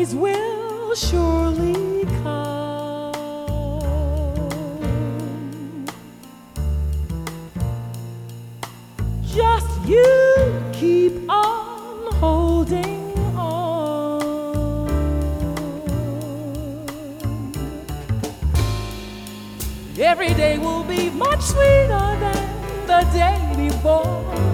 days will surely come. Just you keep on holding on. Every day will be much sweeter than the day before.